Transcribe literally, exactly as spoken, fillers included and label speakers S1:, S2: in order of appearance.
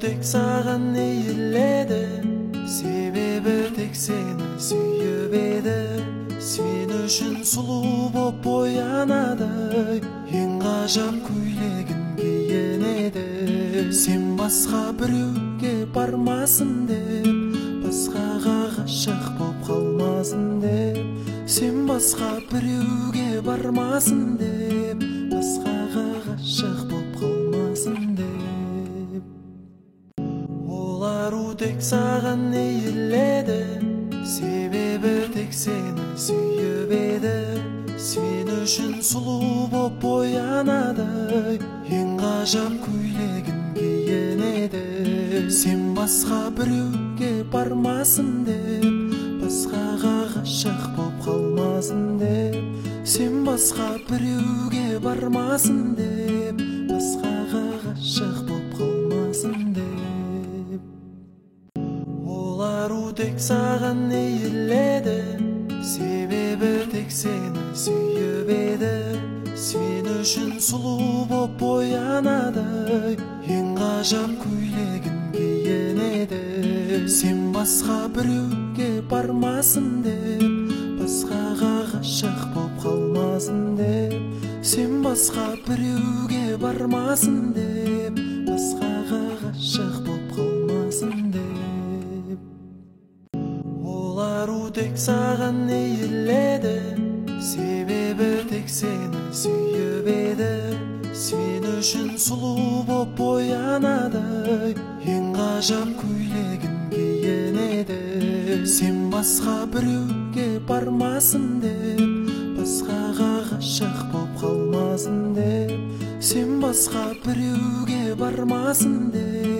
S1: тек саған эйиледі, себебі тек сені сүйіп еді. Сен үшін сұлу боп боянады, ең ғажап көйлегін киінеді. Сен басқа біреуге бармасын деп, басқаға ғашық боп қалмасын деп. Сен басқа біреуге бармасын деп, басқаға ғашық боп қалмасын деп. Ол ару тек саған эйиледі, себебі тек сені сүйіп еді. Сен үшін сұлу боп боянады, ең ғажап көйлегін киінеді. Сен басқа біреуге бармасын деп, басқаға ғашық боп қалмасын деп. Сен басқа біреуге бармасын деп, басқаға ғашық боп қалмасын деп. Ол ару тек саған эйиледі, себебі тек сені сүйіп еді. Сен үшін сұлу боп боянады, ең ғажап көйлегін киінеді. Сен басқа біреуге бармасын деп, басқаға ғашық боп қалмасын деп. Сен басқа біреуге бармасын деп, басқаға ғашық боп қалмасын деп. Ол ару тек саған эйиледі, себебі тек сені сүйіп еді. Сен үшін сұлу боп боянады, ең ғажап көйлегін киінеді. Сен басқа біреуге бармасын деп, басқаға ғашық боп қалмасын деп. Сен басқа біреуге бармасын деп.